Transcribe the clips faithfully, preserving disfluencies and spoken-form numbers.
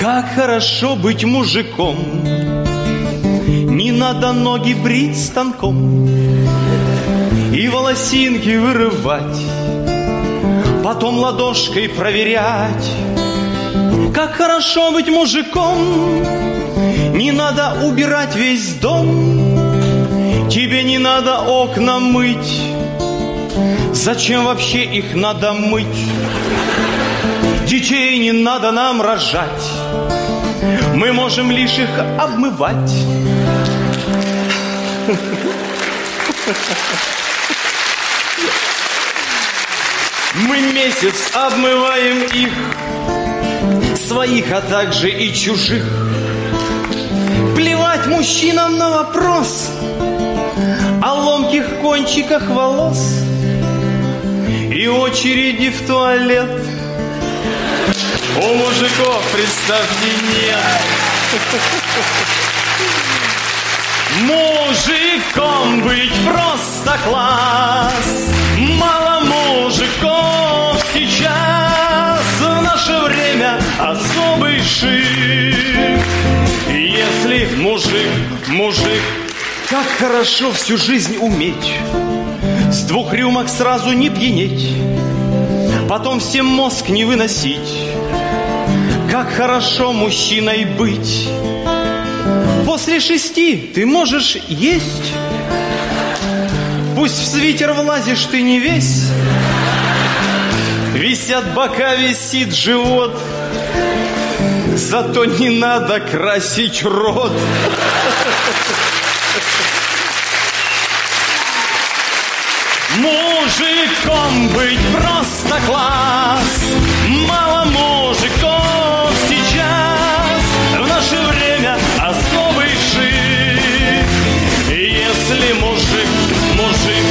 Как хорошо быть мужиком, не надо ноги брить станком и волосинки вырывать, потом ладошкой проверять. Как хорошо быть мужиком, не надо убирать весь дом, тебе не надо окна мыть. Зачем вообще их надо мыть? Детей не надо нам рожать, мы можем лишь их обмывать. Мы месяц обмываем их, своих, а также и чужих. Плевать мужчинам на вопрос о ломких кончиках волос и очереди в туалет. У мужиков, представьте, нет. Мужиком быть просто класс. Мало мужиков сейчас, в наше время особый шик. Если мужик, мужик, как хорошо всю жизнь уметь с двух рюмок сразу не пьянеть, потом всем мозг не выносить. Как хорошо мужчиной быть. После шести ты можешь есть, пусть в свитер влазишь ты не весь, висят бока, висит живот, зато не надо красить рот. Мужиком быть просто класс. Мало мужиков сейчас, в наше время особый шик. Если мужик, мужик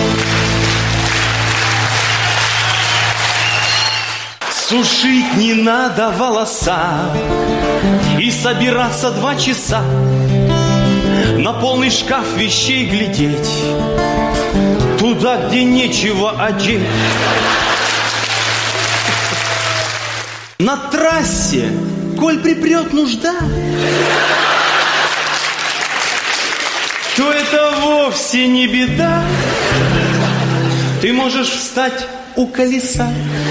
сушить не надо волоса и собираться два часа на полный шкаф вещей глядеть, туда, где нечего одеть. На трассе, коль припрет нужда, то это вовсе не беда. Ты можешь встать у колеса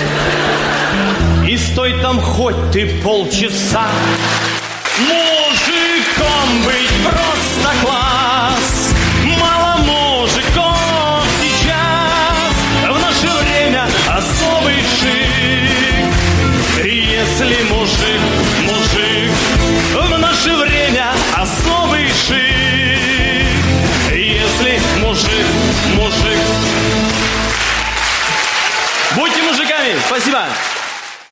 и стой там хоть ты полчаса. Мужиком быть просто класс. Мало мужиков сейчас, в наше время особый шик. Если мужик, мужик, в наше время особый шик. Если мужик, мужик. Будьте мужиками. Спасибо.